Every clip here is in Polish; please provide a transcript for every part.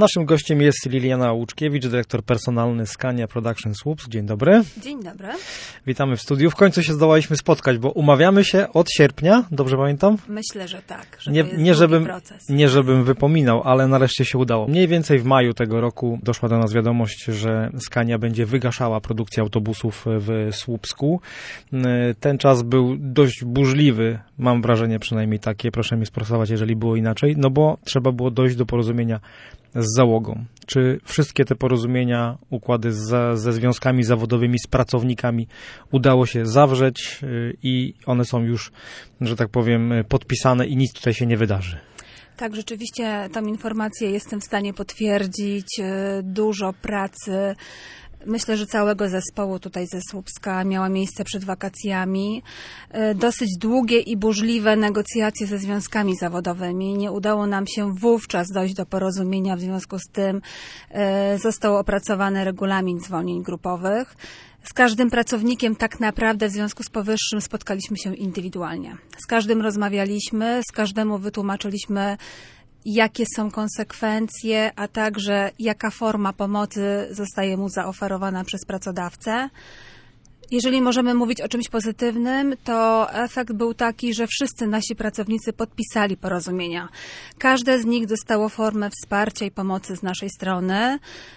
Naszym gościem jest Liliana Łuczkiewicz, dyrektor personalny Scania Production Słupsk. Dzień dobry. Dzień dobry. Witamy w studiu. W końcu się zdołaliśmy spotkać, bo umawiamy się od sierpnia, dobrze pamiętam? Myślę, że tak, że to jest długi proces. Nie żebym wypominał, ale nareszcie się udało. Mniej więcej w maju tego roku doszła do nas wiadomość, że Scania będzie wygaszała produkcję autobusów w Słupsku. Ten czas był dość burzliwy, mam wrażenie przynajmniej takie, proszę mi sprostować, jeżeli było inaczej, no bo trzeba było dojść do porozumienia z załogą. Czy wszystkie te porozumienia, układy ze związkami zawodowymi, z pracownikami udało się zawrzeć i one są już, że tak powiem, podpisane i nic tutaj się nie wydarzy? Tak, rzeczywiście tą informację jestem w stanie potwierdzić. Dużo pracy, myślę, że całego zespołu tutaj ze Słupska miała miejsce przed wakacjami. Dosyć długie i burzliwe negocjacje ze związkami zawodowymi. Nie udało nam się wówczas dojść do porozumienia, w związku z tym został opracowany regulamin zwolnień grupowych. Z każdym pracownikiem tak naprawdę w związku z powyższym spotkaliśmy się indywidualnie. Z każdym rozmawialiśmy, z każdemu wytłumaczyliśmy, jakie są konsekwencje, a także jaka forma pomocy zostaje mu zaoferowana przez pracodawcę. Jeżeli możemy mówić o czymś pozytywnym, to efekt był taki, że wszyscy nasi pracownicy podpisali porozumienia. Każde z nich dostało formę wsparcia i pomocy z naszej strony.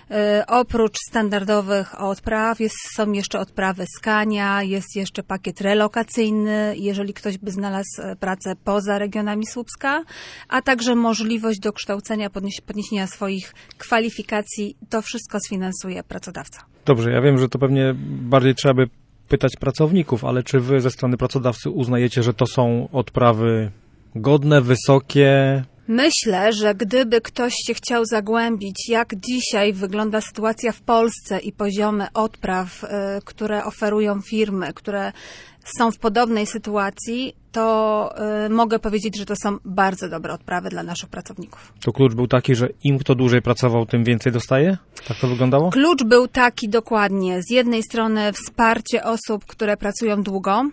Oprócz standardowych odpraw są jeszcze odprawy Scania, jest jeszcze pakiet relokacyjny, jeżeli ktoś by znalazł pracę poza regionami Słupska, a także możliwość dokształcenia, podniesienia swoich kwalifikacji. To wszystko sfinansuje pracodawca. Dobrze, ja wiem, że to pewnie bardziej trzeba by pytać pracowników, ale czy wy ze strony pracodawcy uznajecie, że to są odprawy godne, wysokie? Myślę, że gdyby ktoś się chciał zagłębić, jak dzisiaj wygląda sytuacja w Polsce i poziomy odpraw, które oferują firmy, które są w podobnej sytuacji, to mogę powiedzieć, że to są bardzo dobre odprawy dla naszych pracowników. To klucz był taki, że im kto dłużej pracował, tym więcej dostaje? Tak to wyglądało? Klucz był taki dokładnie. Z jednej strony wsparcie osób, które pracują długo,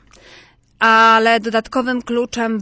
ale dodatkowym kluczem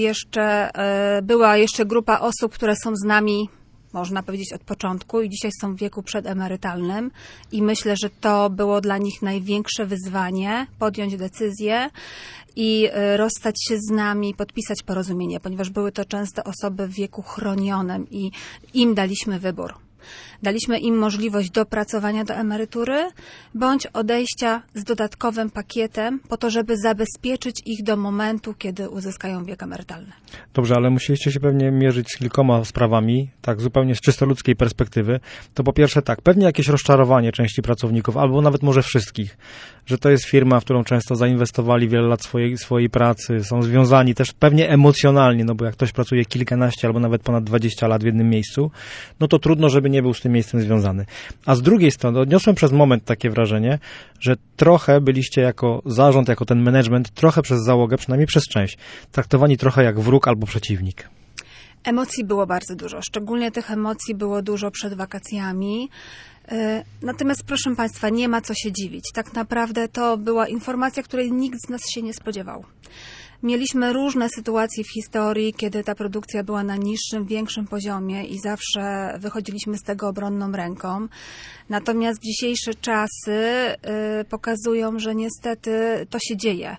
była jeszcze grupa osób, które są z nami, można powiedzieć, od początku i dzisiaj są w wieku przedemerytalnym i myślę, że to było dla nich największe wyzwanie, podjąć decyzję i rozstać się z nami, podpisać porozumienie, ponieważ były to często osoby w wieku chronionym i im daliśmy wybór. Daliśmy im możliwość dopracowania do emerytury bądź odejścia z dodatkowym pakietem po to, żeby zabezpieczyć ich do momentu, kiedy uzyskają wiek emerytalny. Dobrze, ale musieliście się pewnie mierzyć z kilkoma sprawami, tak zupełnie z czysto ludzkiej perspektywy. To po pierwsze tak, pewnie jakieś rozczarowanie części pracowników, albo nawet może wszystkich, że to jest firma, w którą często zainwestowali wiele lat swojej pracy, są związani też pewnie emocjonalnie, no bo jak ktoś pracuje kilkanaście albo nawet ponad 20 lat w jednym miejscu, no to trudno, żeby nie był z tym miejscem związany. A z drugiej strony odniosłem przez moment takie wrażenie, że trochę byliście jako zarząd, jako ten management, trochę przez załogę, przynajmniej przez część, traktowani trochę jak wróg albo przeciwnik. Emocji było bardzo dużo. Szczególnie tych emocji było dużo przed wakacjami. Natomiast proszę Państwa, nie ma co się dziwić. Tak naprawdę to była informacja, której nikt z nas się nie spodziewał. Mieliśmy różne sytuacje w historii, kiedy ta produkcja była na niższym, większym poziomie i zawsze wychodziliśmy z tego obronną ręką. Natomiast dzisiejsze czasy pokazują, że niestety to się dzieje.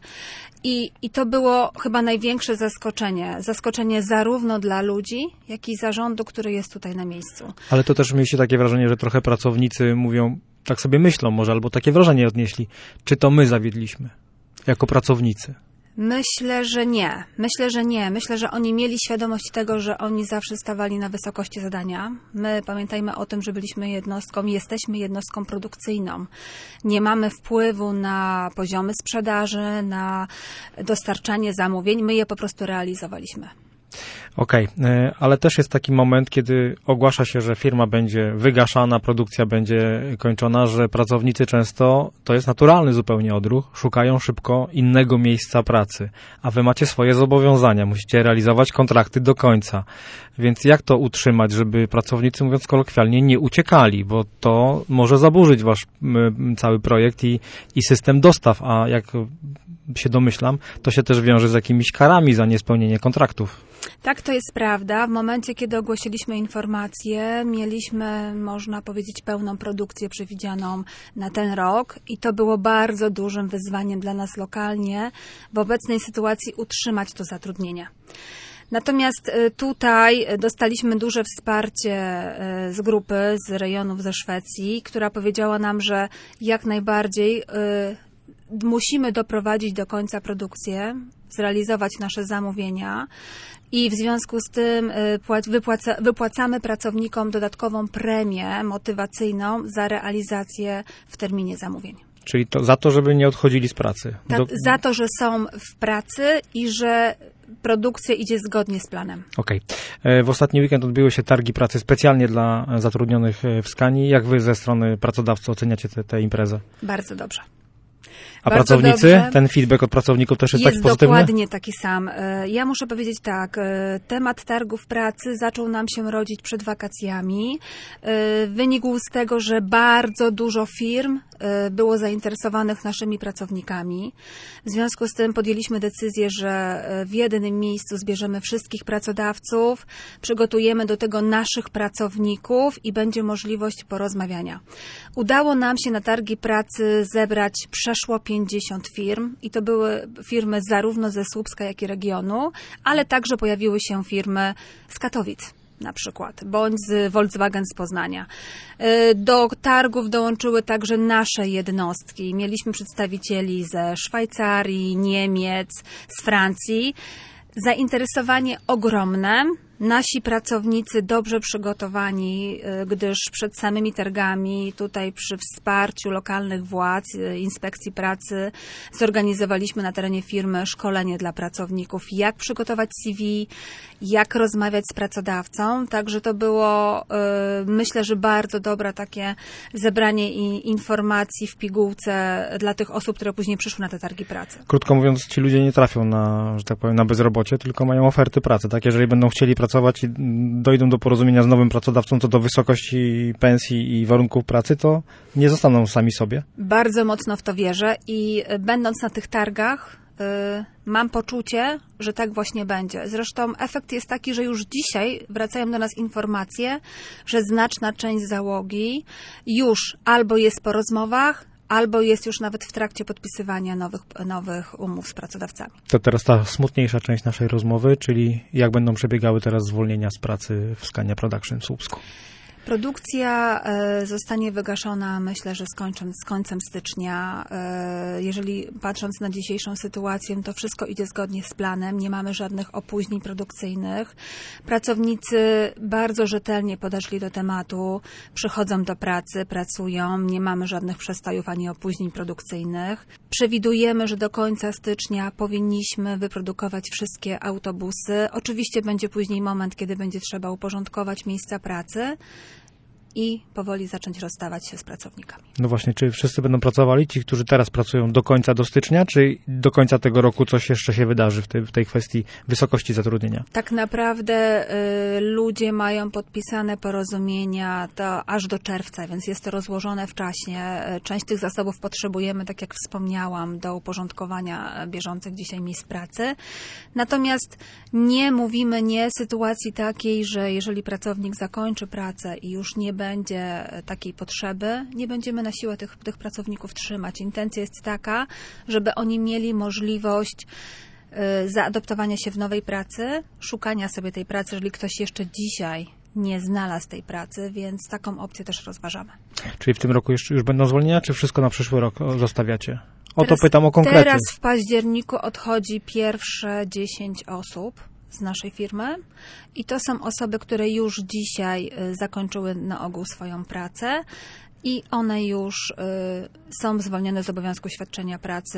I to było chyba największe zaskoczenie. Zaskoczenie zarówno dla ludzi, jak i zarządu, który jest tutaj na miejscu. Ale to też mieliście takie wrażenie, że trochę pracownicy mówią, tak sobie myślą może, albo takie wrażenie odnieśli, czy to my zawiedliśmy jako pracownicy? Myślę, że nie. Myślę, że oni mieli świadomość tego, że oni zawsze stawali na wysokości zadania. My pamiętajmy o tym, że byliśmy jednostką i jesteśmy jednostką produkcyjną. Nie mamy wpływu na poziomy sprzedaży, na dostarczanie zamówień. My je po prostu realizowaliśmy. Okej, ale też jest taki moment, kiedy ogłasza się, że firma będzie wygaszana, produkcja będzie kończona, że pracownicy często, to jest naturalny zupełnie odruch, szukają szybko innego miejsca pracy, a wy macie swoje zobowiązania, musicie realizować kontrakty do końca. Więc jak to utrzymać, żeby pracownicy, mówiąc kolokwialnie, nie uciekali, bo to może zaburzyć wasz cały projekt i system dostaw, a jak się domyślam, to się też wiąże z jakimiś karami za niespełnienie kontraktów. Tak, to jest prawda. W momencie, kiedy ogłosiliśmy informację, mieliśmy, można powiedzieć, pełną produkcję przewidzianą na ten rok i to było bardzo dużym wyzwaniem dla nas lokalnie w obecnej sytuacji utrzymać to zatrudnienie. Natomiast tutaj dostaliśmy duże wsparcie z grupy, z rejonów ze Szwecji, która powiedziała nam, że jak najbardziej musimy doprowadzić do końca produkcję, zrealizować nasze zamówienia i w związku z tym wypłacamy pracownikom dodatkową premię motywacyjną za realizację w terminie zamówień. Czyli to za to, żeby nie odchodzili z pracy. Tak, za to, że są w pracy i że produkcja idzie zgodnie z planem. Okej. W ostatni weekend odbyły się targi pracy specjalnie dla zatrudnionych w Skanii. Jak wy ze strony pracodawcy oceniacie tę imprezę? Bardzo dobrze. A Bardzo pracownicy? dobrze. Ten feedback od pracowników też jest tak pozytywny? Jest dokładnie taki sam. Ja muszę powiedzieć tak, temat targów pracy zaczął nam się rodzić przed wakacjami. Wynikł z tego, że bardzo dużo firm było zainteresowanych naszymi pracownikami. W związku z tym podjęliśmy decyzję, że w jednym miejscu zbierzemy wszystkich pracodawców, przygotujemy do tego naszych pracowników i będzie możliwość porozmawiania. Udało nam się na targi pracy zebrać przeszło 50 firm i to były firmy zarówno ze Słupska, jak i regionu, ale także pojawiły się firmy z Katowic na przykład, bądź z Volkswagen z Poznania. Do targów dołączyły także nasze jednostki. Mieliśmy przedstawicieli ze Szwajcarii, Niemiec, z Francji. Zainteresowanie ogromne. Nasi pracownicy dobrze przygotowani, gdyż przed samymi targami, tutaj przy wsparciu lokalnych władz, inspekcji pracy, zorganizowaliśmy na terenie firmy szkolenie dla pracowników, jak przygotować CV, jak rozmawiać z pracodawcą. Także to było, myślę, że bardzo dobre takie zebranie informacji w pigułce dla tych osób, które później przyszły na te targi pracy. Krótko mówiąc, ci ludzie nie trafią na, że tak powiem, na bezrobocie, tylko mają oferty pracy, tak? Jeżeli będą chcieli pracować i dojdą do porozumienia z nowym pracodawcą co do wysokości pensji i warunków pracy, to nie zostaną sami sobie. Bardzo mocno w to wierzę i będąc na tych targach mam poczucie, że tak właśnie będzie. Zresztą efekt jest taki, że już dzisiaj wracają do nas informacje, że znaczna część załogi już albo jest po rozmowach, albo jest już nawet w trakcie podpisywania nowych umów z pracodawcami. To teraz ta smutniejsza część naszej rozmowy, czyli jak będą przebiegały teraz zwolnienia z pracy w Scania Production w Słupsku. Produkcja zostanie wygaszona, myślę, że z końcem stycznia. Jeżeli patrząc na dzisiejszą sytuację, to wszystko idzie zgodnie z planem, nie mamy żadnych opóźnień produkcyjnych. Pracownicy bardzo rzetelnie podeszli do tematu, przychodzą do pracy, pracują, nie mamy żadnych przestojów ani opóźnień produkcyjnych. Przewidujemy, że do końca stycznia powinniśmy wyprodukować wszystkie autobusy. Oczywiście będzie później moment, kiedy będzie trzeba uporządkować miejsca pracy i powoli zacząć rozstawać się z pracownikami. No właśnie, czy wszyscy będą pracowali, ci, którzy teraz pracują do stycznia, czy do końca tego roku coś jeszcze się wydarzy w tej kwestii wysokości zatrudnienia? Tak naprawdę ludzie mają podpisane porozumienia to aż do czerwca, więc jest to rozłożone w czasie. Część tych zasobów potrzebujemy, tak jak wspomniałam, do uporządkowania bieżących dzisiaj miejsc pracy. Natomiast nie mówimy nie sytuacji takiej, że jeżeli pracownik zakończy pracę i już nie będzie takiej potrzeby, nie będziemy na siłę tych pracowników trzymać. Intencja jest taka, żeby oni mieli możliwość zaadoptowania się w nowej pracy, szukania sobie tej pracy, jeżeli ktoś jeszcze dzisiaj nie znalazł tej pracy, więc taką opcję też rozważamy. Czyli w tym roku już będą zwolnienia, czy wszystko na przyszły rok zostawiacie? To pytam o konkrety. Teraz w październiku odchodzi pierwsze 10 osób z naszej firmy i to są osoby, które już dzisiaj zakończyły na ogół swoją pracę i one już są zwolnione z obowiązku świadczenia pracy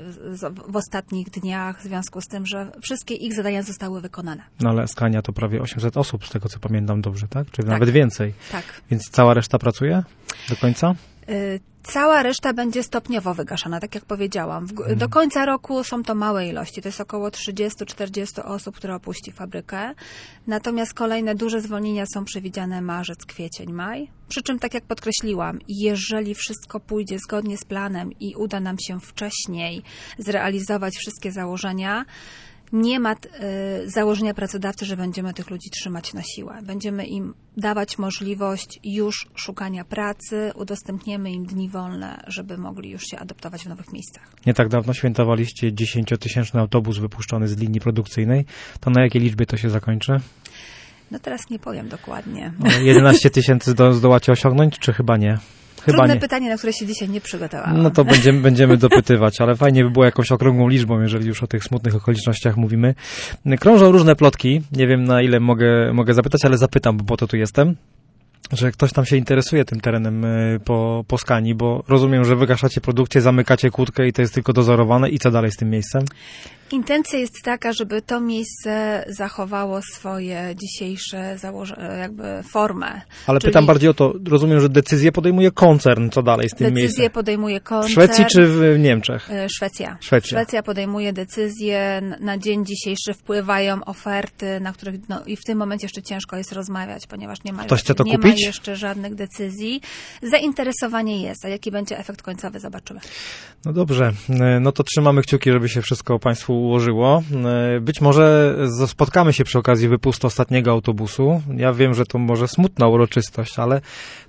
w ostatnich dniach w związku z tym, że wszystkie ich zadania zostały wykonane. No ale Scania to prawie 800 osób, z tego co pamiętam dobrze, tak? Czy nawet więcej. Tak. Więc cała reszta pracuje do końca? Cała reszta będzie stopniowo wygaszana, tak jak powiedziałam. Do końca roku są to małe ilości, to jest około 30-40 osób, które opuści fabrykę. Natomiast kolejne duże zwolnienia są przewidziane marzec, kwiecień, maj. Przy czym, tak jak podkreśliłam, jeżeli wszystko pójdzie zgodnie z planem i uda nam się wcześniej zrealizować wszystkie założenia, nie ma założenia pracodawcy, że będziemy tych ludzi trzymać na siłę. Będziemy im dawać możliwość już szukania pracy, udostępniemy im dni wolne, żeby mogli już się adaptować w nowych miejscach. Nie tak dawno świętowaliście 10-tysięczny autobus wypuszczony z linii produkcyjnej. To na jakiej liczbie to się zakończy? No teraz nie powiem dokładnie. 11 tysięcy zdołacie osiągnąć, czy chyba nie? Chyba Trudne nie. pytanie, na które się dzisiaj nie przygotowałam. No to będziemy dopytywać, ale fajnie by było jakąś okrągłą liczbą, jeżeli już o tych smutnych okolicznościach mówimy. Krążą różne plotki, nie wiem na ile mogę zapytać, ale zapytam, bo po to tu jestem, że ktoś tam się interesuje tym terenem po Skanii, bo rozumiem, że wygaszacie produkcję, zamykacie kłódkę i to jest tylko dozorowane i co dalej z tym miejscem? Intencja jest taka, żeby to miejsce zachowało swoje dzisiejsze jakby formę. Ale Czyli pytam bardziej o to, rozumiem, że decyzję podejmuje koncern, co dalej z tym miejscem? Decyzję podejmuje koncern. W Szwecji czy w Niemczech? Szwecja. Szwecja. Szwecja podejmuje decyzję. Na dzień dzisiejszy wpływają oferty, na których i w tym momencie jeszcze ciężko jest rozmawiać, ponieważ nie ma jeszcze żadnych decyzji. Zainteresowanie jest, a jaki będzie efekt końcowy, zobaczymy. No dobrze, no to trzymamy kciuki, żeby się wszystko Państwu ułożyło. Być może spotkamy się przy okazji wypustu ostatniego autobusu. Ja wiem, że to może smutna uroczystość, ale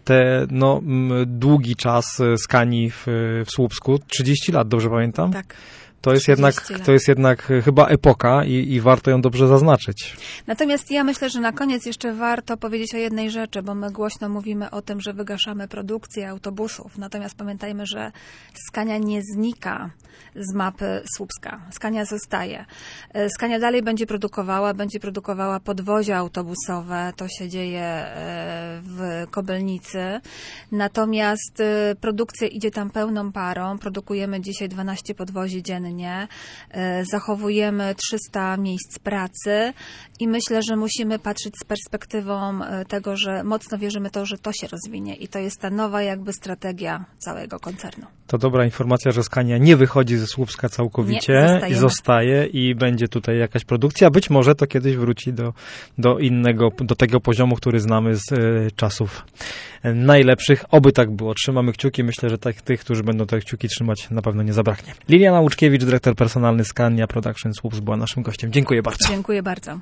długi czas Skanii w Słupsku, 30 lat, dobrze pamiętam? Tak. To jest jednak chyba epoka i warto ją dobrze zaznaczyć. Natomiast ja myślę, że na koniec jeszcze warto powiedzieć o jednej rzeczy, bo my głośno mówimy o tym, że wygaszamy produkcję autobusów. Natomiast pamiętajmy, że Skania nie znika z mapy Słupska. Skania zostaje. Skania dalej będzie produkowała podwozia autobusowe. To się dzieje w Kobylnicy. Natomiast produkcja idzie tam pełną parą. Produkujemy dzisiaj 12 podwozi dziennie. Zachowujemy 300 miejsc pracy i myślę, że musimy patrzeć z perspektywą tego, że mocno wierzymy to, że to się rozwinie i to jest ta nowa jakby strategia całego koncernu. To dobra informacja, że Skania nie wychodzi ze Słupska całkowicie i zostaje i będzie tutaj jakaś produkcja. Być może to kiedyś wróci do tego poziomu, który znamy z czasów najlepszych. Oby tak było. Trzymamy kciuki. Myślę, że tych, którzy będą te kciuki trzymać, na pewno nie zabraknie. Liliana Łuczkiewicz, dyrektor personalny Scania Production Słupsk, była naszym gościem. Dziękuję bardzo. Dziękuję bardzo.